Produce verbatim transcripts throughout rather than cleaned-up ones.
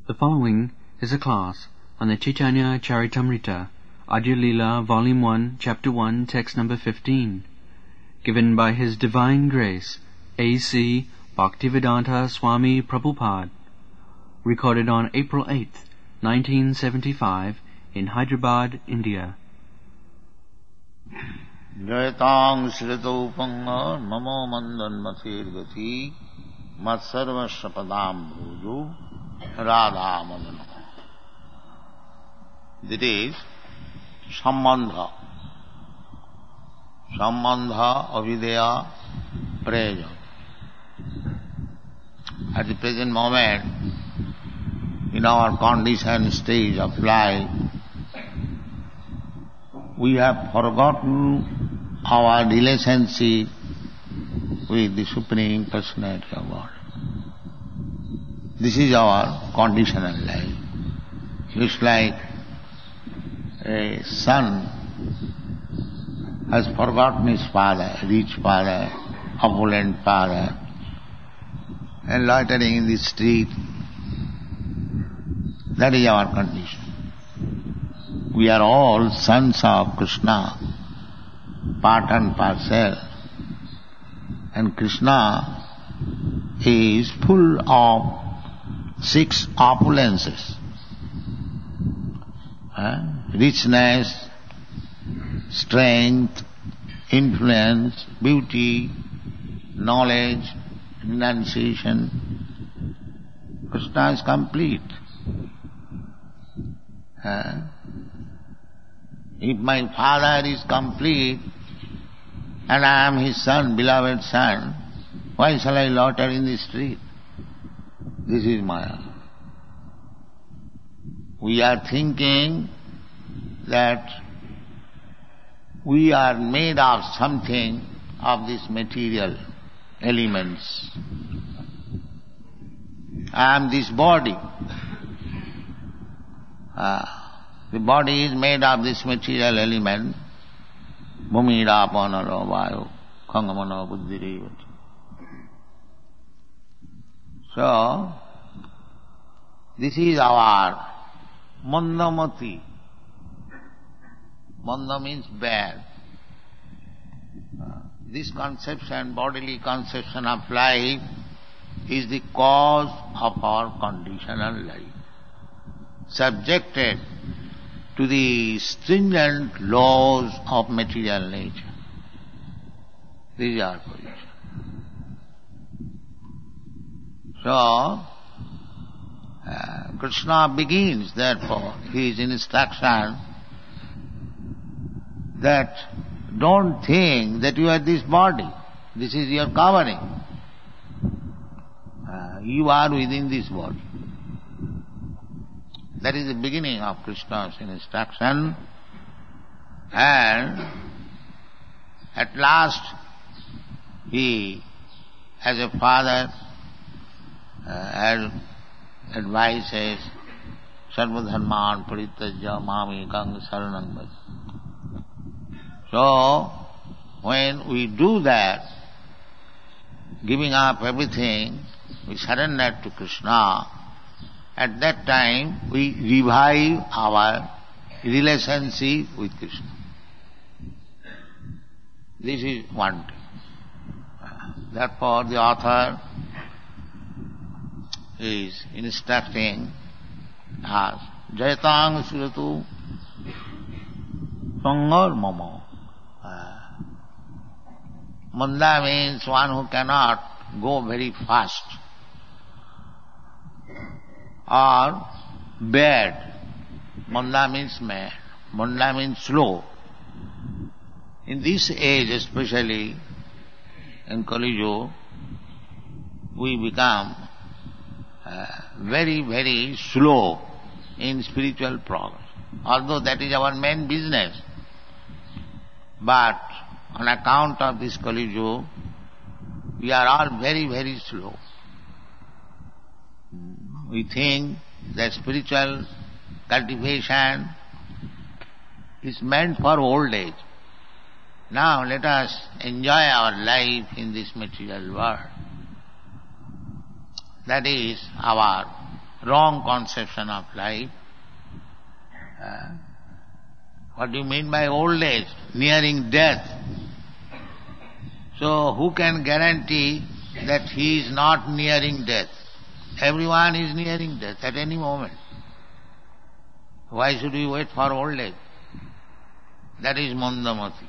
The following is a class on the Chaitanya Charitamrita, Adya Leela, Volume one, Chapter one, Text number fifteen, given by His Divine Grace, A C Bhaktivedanta Swami Prabhupada, recorded on April eighth, nineteen seventy-five, in Hyderabad, India. Jayatang Shrito Panga Mamo Mandan Mathir Gati Matsarva Shapadam Bhuju Radha Madana. That is Sambandha. Sambandha Avideya Praja. At the present moment, in our conditioned stage of life, we have forgotten our relationship with the Supreme Personality of God. This is our conditional life. Just like a son has forgotten his father, rich father, opulent father, and loitering in the street. That is our condition. We are all sons of Krishna, part and parcel. And Krishna is full of six opulences. Uh, richness, strength, influence, beauty, knowledge, renunciation. Krishna is complete. Uh, if my father is complete and I am his son, beloved son, why shall I loiter in the street? This is Maya. We are thinking that we are made of something of these material elements. I am this body. Uh, the body is made of this material element. Bhumi rapanaro vayu khangamano buddhireva. So, this is our mandamati. Manda means bad. Uh, this conception, bodily conception of life, is the cause of our conditional life, subjected to the stringent laws of material nature. This is our position. So, uh, Krishna begins, therefore, his instruction that don't think that you are this body. This is your covering. Uh, you are within this body. That is the beginning of Krishna's instruction. And at last, he, as a father, uh, advises, Sarva dharman parittajya mamekang saranam bhaj. So, when we do that, giving up everything, we surrender to Krishna, at that time we revive our relationship with Krishna. This is one thing. Therefore the author is instructing us, Jayatang Suratu Sangar Mama. Manda means one who cannot go very fast. Or bad. Manda means mad. Manda means slow. In this age especially, in Kali Yuga, we become uh, very, very slow in spiritual progress. Although that is our main business. But on account of this Kali Yuga, we are all very, very slow. We think that spiritual cultivation is meant for old age. Now let us enjoy our life in this material world. That is our wrong conception of life. Uh, what do you mean by old age? Nearing death. So who can guarantee that he is not nearing death? Everyone is nearing death at any moment. Why should we wait for old age? That is Mandamati.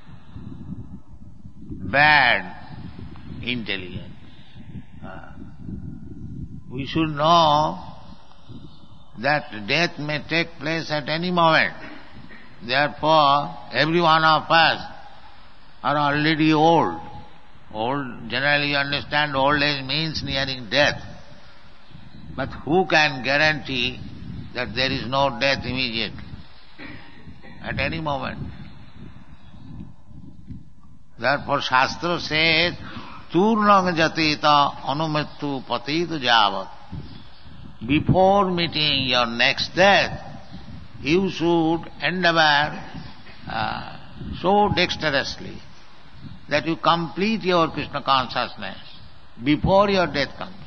Bad intelligence. Uh, we should know that death may take place at any moment. Therefore, every one of us are already old. Old, generally you understand old age means nearing death. But who can guarantee that there is no death immediately? At any moment. Therefore Shastra says, Turnang jatita anumrittu patitu javat. Before meeting your next death, you should endeavor uh, so dexterously that you complete your Krishna consciousness before your death comes.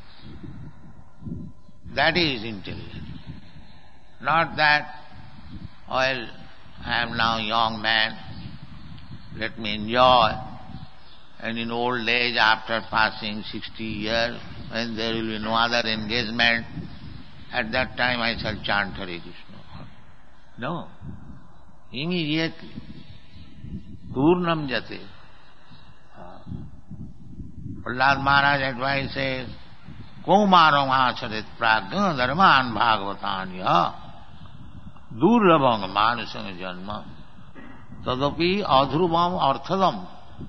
That is intelligence. Not that, well, I am now a young man, let me enjoy, and in old age, after passing sixty years, when there will be no other engagement, at that time I shall chant Hare Krishna. No. Immediately. Turnam jate. Prahlad Maharaj advises, Kaumaram acharit pragna dharman bhagavatanya durlabham manusang janma tadapi adhruvam arthadam.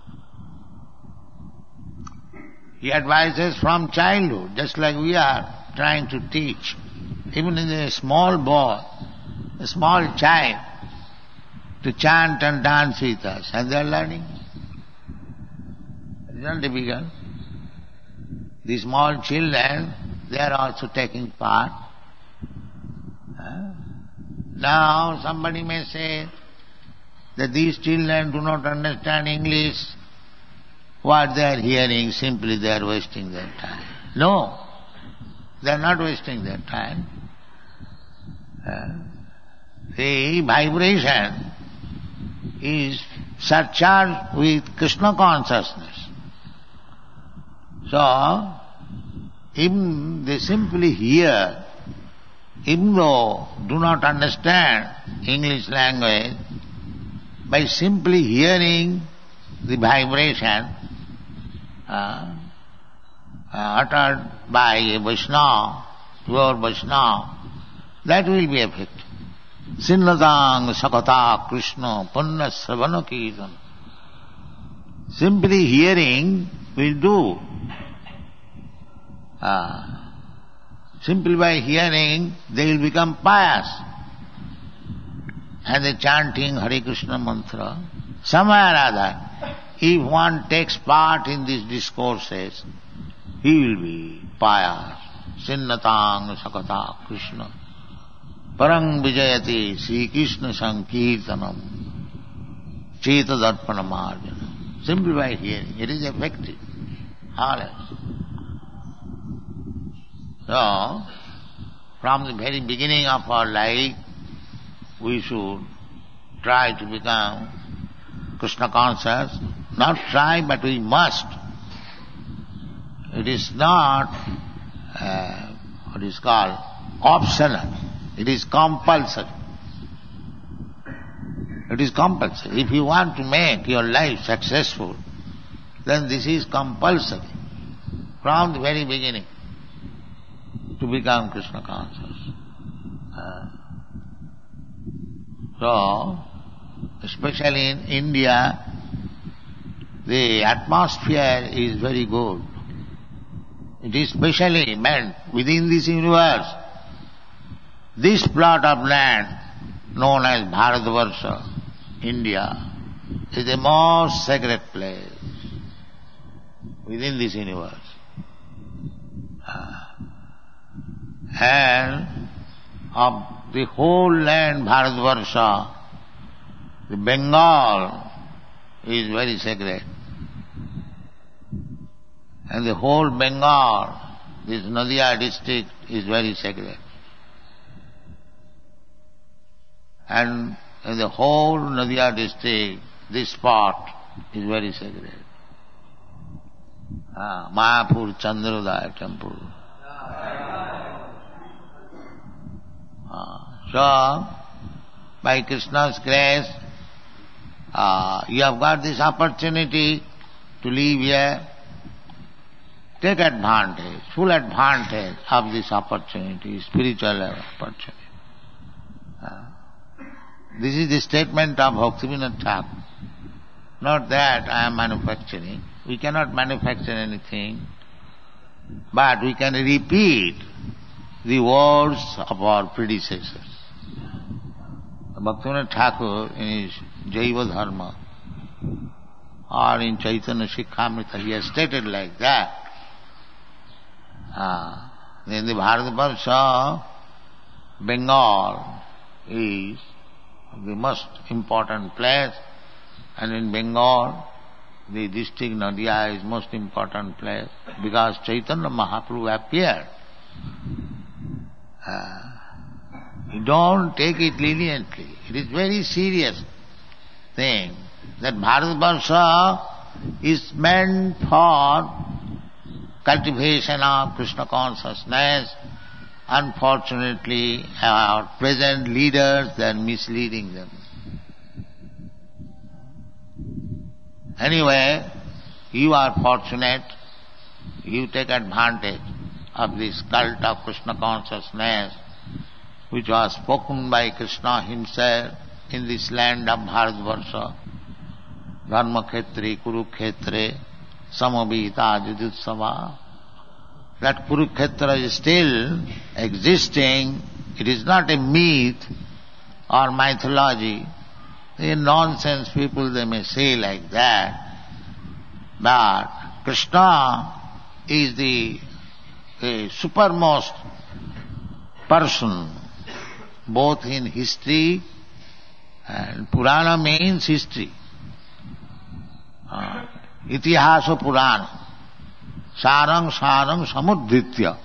He advises from childhood, just like we are trying to teach. Even in a small boy, a small child, to chant and dance with us, and they are learning. It is not difficult. The small children, they are also taking part. Now somebody may say that these children do not understand English. What they are hearing, simply they are wasting their time. No, they are not wasting their time. The vibration is surcharged with Krishna consciousness. So, even they simply hear, even though do not understand English language, by simply hearing the vibration uh, uh, uttered by a Vaishnava, pure Vaishnava, that will be effective. Sinnatang sakata Krishna punna sravana kirtan. Simply hearing will do. Uh, simply by hearing, they will become pious. And the chanting Hare Krishna mantra, somewhere or other, if one takes part in these discourses, he will be pious. Sinnatang sakata Krishna. Parang vijayati Sri Krishna sankirtanam. Cheta darpana marjana. Simply by hearing, it is effective. All else. So, from the very beginning of our life, we should try to become Krishna conscious. Not try, but we must. It is not uh, what is called optional. It is compulsory. It is compulsory. If you want to make your life successful, then this is compulsory from the very beginning to become Krishna conscious. Uh, so, especially in India, the atmosphere is very good. It is specially meant within this universe. This plot of land known as Bharatvarsha, India, is the most sacred place within this universe. Uh, and of the whole land Bharatvarsha, the Bengal is very sacred. And the whole Bengal, this Nadia district is very sacred. And in the whole Nadia district, this spot is very sacred. Ah, Mayapur Chandrodaya temple. Ah, so, by Krishna's grace, uh, you have got this opportunity to live here. Take advantage, full advantage of this opportunity, spiritual opportunity. Uh, this is the statement of Bhaktivinoda Thakur. Not that I am manufacturing. We cannot manufacture anything, but we can repeat the words of our predecessors. Bhaktivinoda Thakur in his Jaiva Dharma or in Chaitanya Shikshamrita, he has stated like that. Uh, in the Bharatavarsha, Bengal is the most important place, and in Bengal, the district Nadia is most important place because Chaitanya Mahaprabhu appeared. Uh, you don't take it leniently. It is very serious thing that Bharatavarsha is meant for cultivation of Krishna consciousness. Unfortunately, our present leaders, they are misleading them. Anyway, you are fortunate, you take advantage of this cult of Krishna consciousness, which was spoken by Krishna himself in this land of Bharatvarsha, Dharmakhetri, Kurukhetre, Samavita, Jujutsava. That Kurukshetra is still existing. It is not a myth or mythology. The nonsense people, they may say like that. But Krishna is the, the supermost person, both in history, and Purana means history. Uh, Itihasa Purana. Sarang Sarang Samudritya.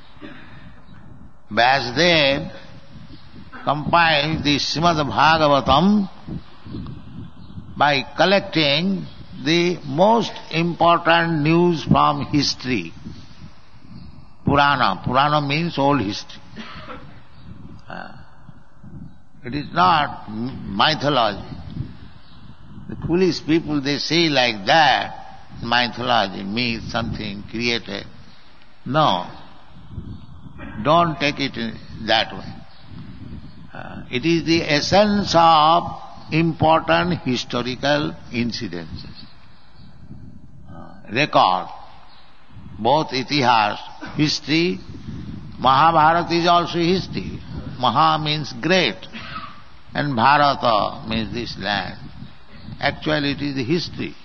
Vyasdev compiled the Srimad Bhagavatam by collecting the most important news from history. Purana. Purana means old history. Uh, it is not mythology. The foolish people, they say like that, mythology means something created. No. Don't take it that way. Uh, it is the essence of important historical incidences. Uh, record. Both itihas, history. Mahabharata is also history. Maha means great. And Bharata means this land. Actually it is the history.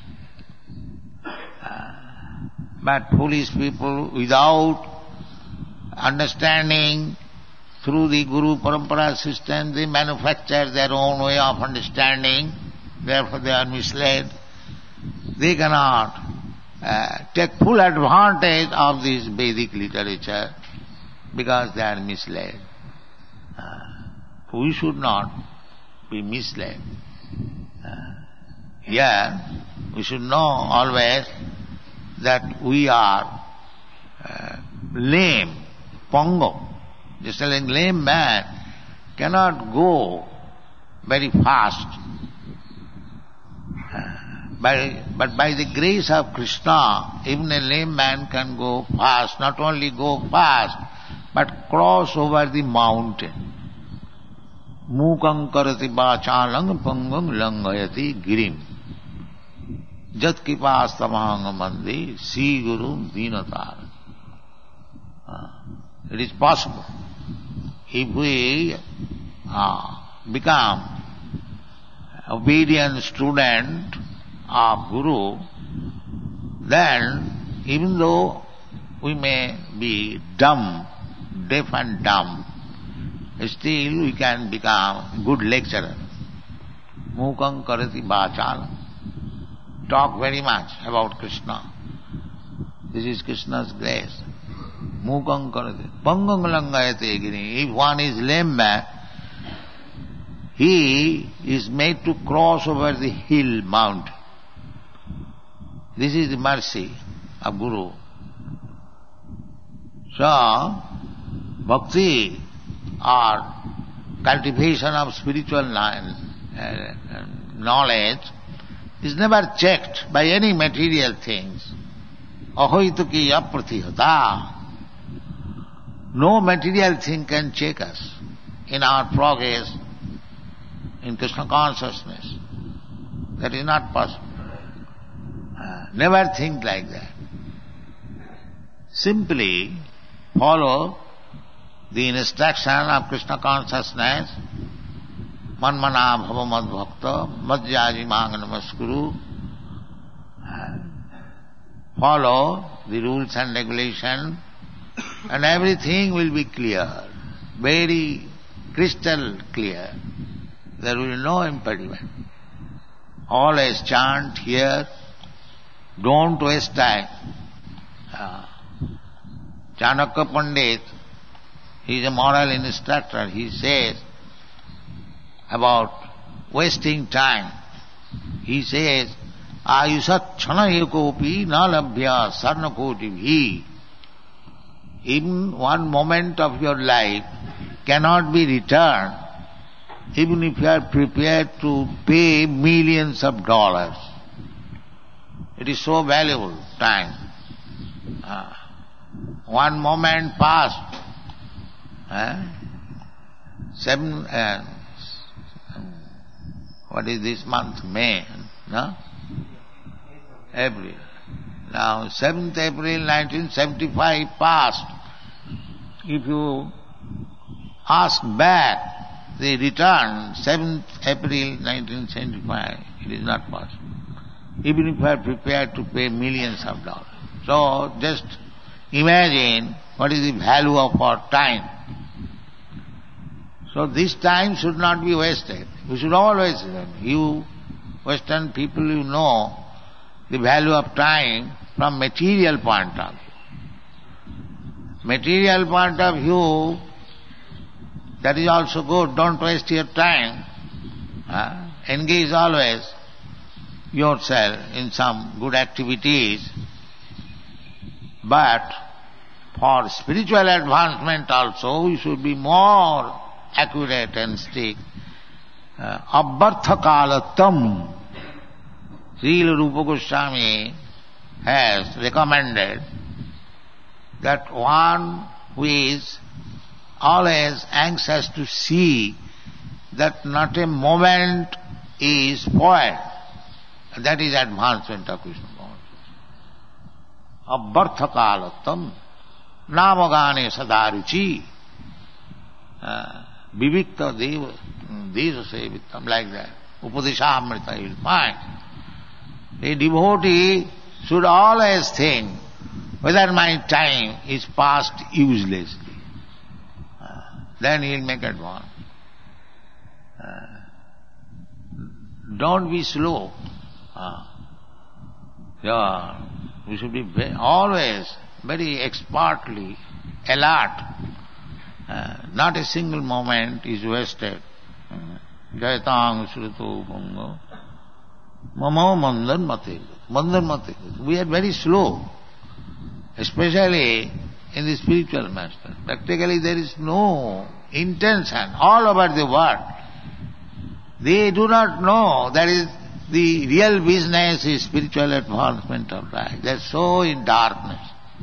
But foolish people, without understanding through the Guru Parampara system, they manufacture their own way of understanding, therefore they are misled. They cannot uh, take full advantage of this Vedic literature because they are misled. Uh, we should not be misled. Uh, yeah, we should know always that we are uh, lame, pongo. Just like a lame man cannot go very fast. Uh, by, but by the grace of Krishna, even a lame man can go fast, not only go fast, but cross over the mountain. Mukam karati bachalang pangam langayati girim. Jat kipastamahanga mandi si guru dinatar. It is possible. If we uh, become obedient student of Guru, then even though we may be dumb, deaf and dumb, still we can become good lecturer. Mukam karati bachala. Talk very much about Krishna. This is Krishna's grace. Mukang karate. Pangam langayate giri. If one is lame man, he is made to cross over the hill, mountain. This is the mercy of Guru. So, bhakti or cultivation of spiritual knowledge is never checked by any material things. Ahoituki apratihata. No material thing can check us in our progress in Krishna consciousness. That is not possible. Uh, never think like that. Simply follow the instruction of Krishna consciousness. Manmana bhava mad bhakta madhyaji manga namaskuru. Follow the rules and regulations and everything will be clear, very crystal clear. There will be no impediment. Always chant here, don't waste time. Uh, Chanakya Pandit, he is a moral instructor, he says about wasting time. He says, Ayusat chana ekopi na labhya sarna koti bhi. Even one moment of your life cannot be returned, even if you are prepared to pay millions of dollars. It is so valuable time. Uh, one moment passed. Uh, seven, uh, what is this month? May, no? April. Now, seventh April nineteen seventy-five passed. If you ask back the return, seventh April nineteen seventy-five, it is not possible. Even if you are prepared to pay millions of dollars. So, just imagine what is the value of our time. So, this time should not be wasted. We should always, you Western people, you know the value of time from material point of view. Material point of view, that is also good. Don't waste your time. Uh, engage always yourself in some good activities. But for spiritual advancement also, you should be more accurate and strict. Abbartha kalatam. Srila Rupa Goswami has recommended that one who is always anxious to see that not a moment is spoiled, that is advancement of Krishna consciousness. Abbartha kalatam namagane sadaruchi vivikta deva desa sevitam, like that. Upadeshamrita you will find. A devotee should always think whether my time is passed uselessly. Uh, then he will make advance. Uh, don't be slow. Uh, yeah, we should be very, always very expertly alert. Uh, not a single moment is wasted. Jayatang Sruto Bhungo. Mama Mandan Mate. Mandan Mate. We are very slow, especially in the spiritual master. Practically there is no intention all over the world. They do not know that is the real business is spiritual advancement of life. They are so in darkness.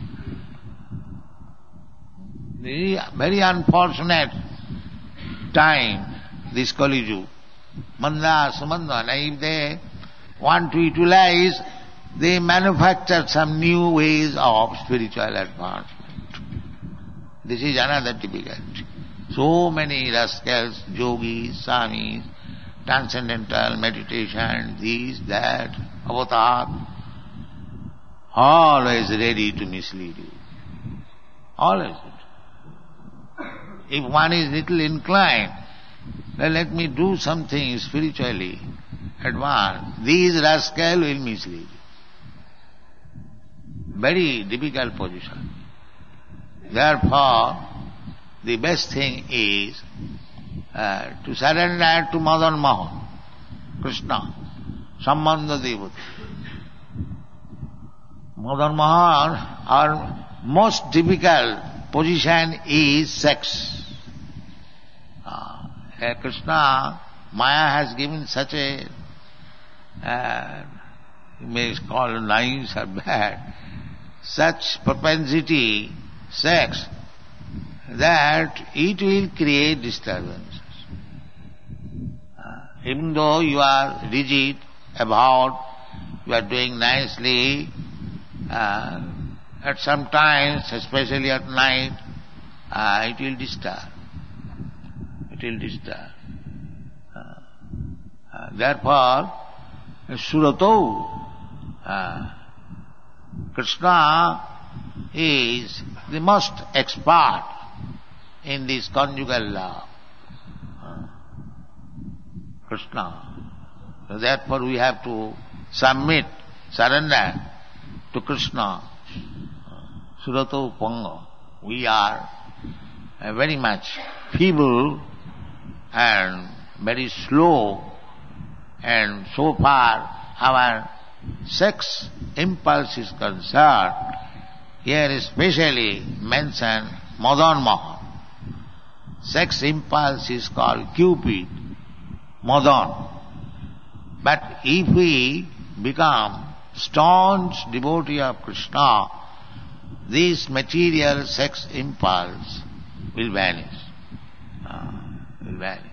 Very, very unfortunate time, this Kali Yuga. Manda Sumanda, if they want to utilize, they manufacture some new ways of spiritual advancement. This is another difficulty. So many rascals, yogis, swamis, transcendental meditation, this, that, avatar, always ready to mislead you. Always. If one is little inclined, well, let me do something spiritually advanced, these rascals will mislead you. Very difficult position. Therefore, the best thing is uh, to surrender to Madan Mohan, Krishna, Sambandha Devata. Madan Mohan, our most difficult position is sex. Uh, Krishna, Maya has given such a, uh, you may call it nice or bad, such propensity, sex, that it will create disturbances. Uh, even though you are rigid, avowed, you are doing nicely, uh, at some times, especially at night, uh, it will disturb. It will disturb. Uh, uh, therefore, Surato, uh, Krishna is the most expert in this conjugal love. Uh, Krishna. So therefore we have to submit, surrender to Krishna. Surato Panga. We are uh, very much feeble and very slow, and so far our sex impulse is concerned, here especially mentioned Madan Mohan. Sex impulse is called Cupid, Madan. But if we become staunch devotee of Krishna, this material sex impulse will vanish. Uh, will vanish.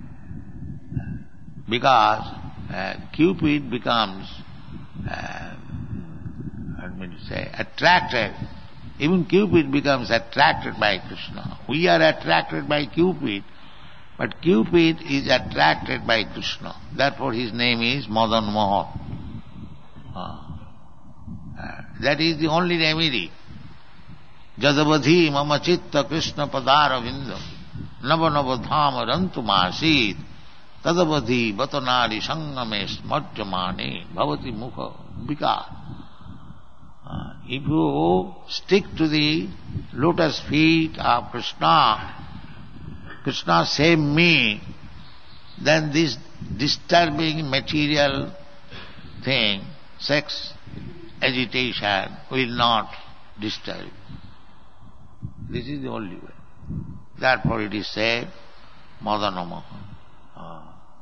Because uh, Cupid becomes, uh, let me say, attracted. Even Cupid becomes attracted by Krishna. We are attracted by Cupid, but Cupid is attracted by Krishna. Therefore his name is Madan Mohan. Uh, uh, that is the only remedy. Jadavadhi mama chitta Krishna padara vindam nava nava dhama rantumasid tadavadhi vatanari sangame smarjamane bhavati mukha vikar. Uh, if you stick to the lotus feet of Krishna, Krishna save me, then this disturbing material thing, sex, agitation, will not disturb. This is the only way. Therefore it is said, Madana Mohan. Uh,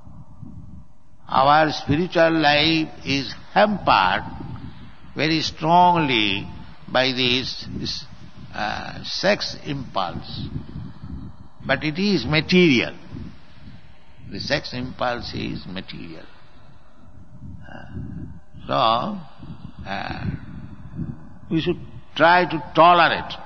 our spiritual life is hampered very strongly by this, this uh, sex impulse. But it is material. The sex impulse is material. Uh, so, uh, we should try to tolerate.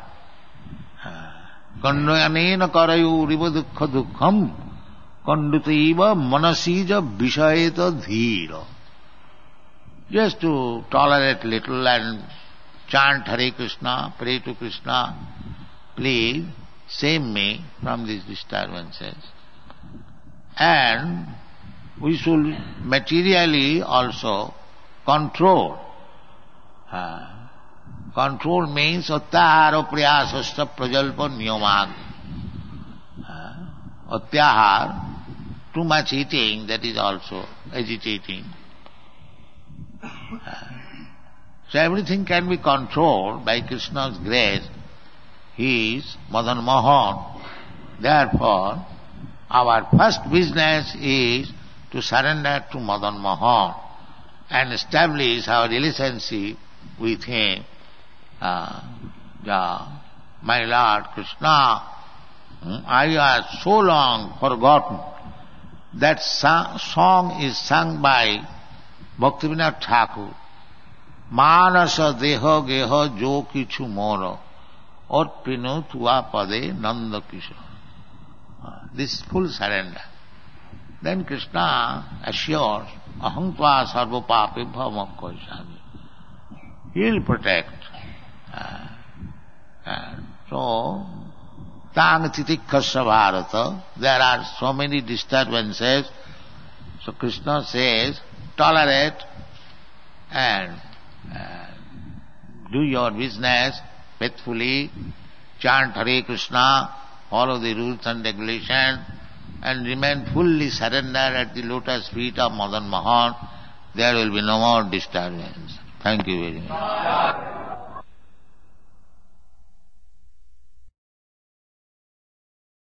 Kandayanena karayuriva dukkha dukkham kandutaiva manasija vishayeta dhira. Just to tolerate little and chant Hare Krishna, pray to Krishna, please save me from these disturbances. And we should materially also control. Uh, control means atyahara priyasasta prajalpa niyamag. Uh, atyahar, too much eating, that is also agitating. Uh, so everything can be controlled by Krishna's grace. He is Madan Mohan. Therefore, our first business is to surrender to Madan Mohan and establish our relationship with him. Uh, the, my Lord Krishna, I have so long forgotten. That song, song is sung by Bhaktivinoda Thakur. Manasa deha geha jo kichu moro orpinu tua pade nanda kisha. This full surrender. Then Krishna assures, aham tva sarva pape bhava koisami. He will protect. Uh, uh, so, tang titikkhasya bharata, there are so many disturbances. So Krishna says, tolerate and uh, do your business faithfully, chant Hare Krishna, follow the rules and regulations, and remain fully surrendered at the lotus feet of Madan Mohan, there will be no more disturbance. Thank you very much.